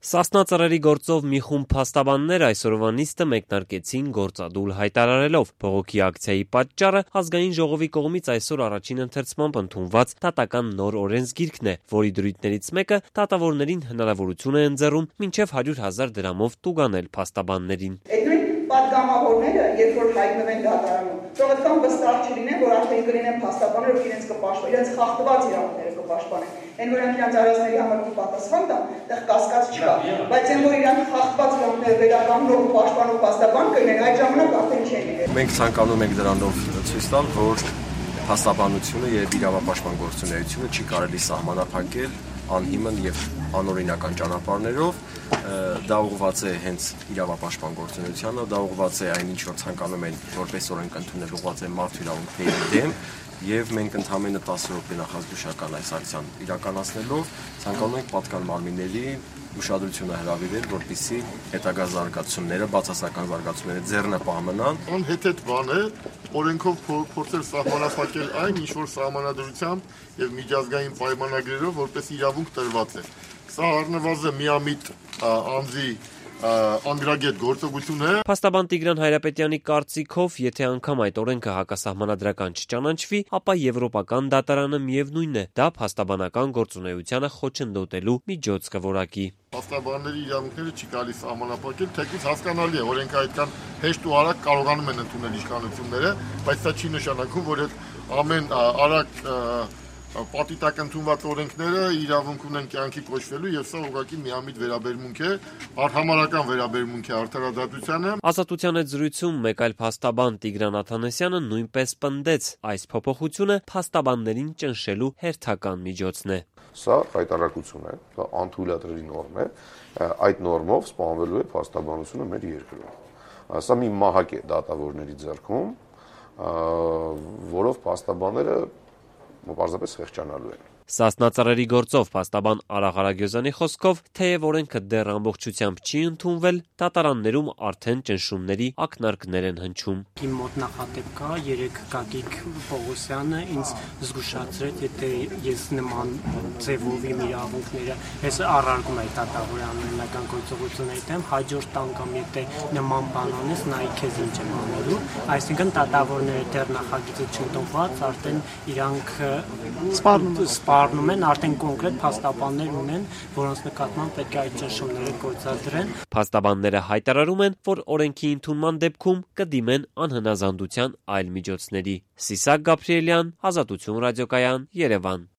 Սասնա ծռերի գործով մի խումբ փաստաբաններ այսօրվա նիստը մեկնարկեցին գործադուլ հայտարարելով. բողոքի ակցիայի պատճառը ազգային ժողովի կողմից այսօր առաջին ընթերցմամբ ընդունված դատական նոր օրենսգիրքն է, որի դրույթներից մեկը դատավորներին հնարավորություն է ընձեռում մինչև 100,000 դրամով տուգանել փաստաբաններին։ Պատգամավորները, երբ որ հայտնվեն դատարանում, թող այդքան վստահ չլինեն, որ արդեն կլինեն փաստաբաններ, որ իրենց կպաշտպանեն, իրենց խախտված իրավունքները կպաշտպանեն։ Այն որ իրենց արարածների համար պատասխան տան, այդտեղ կասկած չկա, բայց այն որ իրենք խախտված իրավունքները վերականգնող ու պաշտպանող փաստաբան կլինեն, այդ ժամանակ արդեն չեն լինել։ Մենք ցանկանում ենք դրանով ցույց տալ, որ փաստաբանությունը եւ իրավապաշտպան գործունեությունը չի կարելի սահմանափակել անհիմն եւ անօրինական ճանապարհներով, դա ուղղված է հենց իրավապաշտպան գործունեությանը, դա ուղղված է այն ինչ որ ցանկանում են որպես օրենք ընդունել, ուղղված է մարդու իրավունքների դեմ, եւ մենք ընդամենը 10 րոպե նախազգուշական այս ակցիան իրականացնելով ցանկանում ենք պատկան մարմինների ուշադրությունը հրավիրել, որպեսզի հետագա զարգացումները, բացասական զարգացումները ձեռնպահ մնան։ Անհեթեթ բան է, օրենքով փորձել սահմանափակել այն, ինչ որ սահմանադրությամբ եւ միջազգային պայմանագրերով որպես իրավունք տրված է։ Սա առնվազն միամիտ անձի անգրագետ գործողություն է։ Փաստաբան Տիգրան Հայրապետյանի կարծիքով, եթե անգամ այդ օրենքը հակասահմանադրական չճանաչվի, ապա եվրոպական դատարանը միևնույն է, դա փաստաբանական գործունեությանը խոչընդոտելու միջոց կորակի։ Փաստաբանների իրավունքները չի կարելի սահմանափակել, թեկուզ հասկանալի է, օրենքը այդքան հեշտ ու արագ կարողանում են ընդունել իշխանությունները, բայց սա չի նշանակում, որ այդ ամեն արագ պատիտակ ընդունված օրենքները իրավունք ունեն կյանքի կոչվելու եւ սա ուղղակի միամիտ վերաբերմունք է, համարական վերաբերմունք է արդարադատությանը։ Ազատության հետ զրույցում մեկ այլ փաստաբան Տիգրան Աթանեսյանը նույնպես պնդեց, այս փոփոխությունը փաստաբաններին ճնշելու հերթական միջոցն է։ Սա հայտարարություն է, դա անթույլատրելի նորմ է, այդ նորմով սպանվելու է փաստաբանությունը մեր երկրում։ Սա մի մահակ է դատավորների ձեռքում, որով փաստաբանները պարզապես խեղճանալու են։ Սասնա ծռերի գործով փաստաբան Արա Ղարագյուզյանի խոսքով, թեև օրենքը դեռ ամբողջությամբ չի ընդունվել, դատարաններում արդեն ճնշումների ակնարկներ են հնչում։ Իմ մոտ նախատեպ կա, երեք Գագիկ Պողոսյանը ինձ զգուշացրեց, եթե ես նման ձևով իմ իրավունքները ես առարգում եմ դատավորի անօրինական գործողությունների դեմ, հաջորդ անգամ եթե նման բան անես, նայ քեզ ինչ եմ անելու, այսինքն դատավորները դեռ նախագիծը չընդունված, արդեն իրանք սպառնում են, արդեն կոնկրետ փաստաբաններ ունեն, որոնց նկատմամբ պետք է այդ ճնշումները գործադրեն։ Փաստաբանները հայտարարում են, որ օրենքի ընդունման դեպքում կդիմեն անհնազանդության այլ միջոցների։ Սիսակ Գաբրիելյան, Ազատություն ռադիոկայան, Երևան։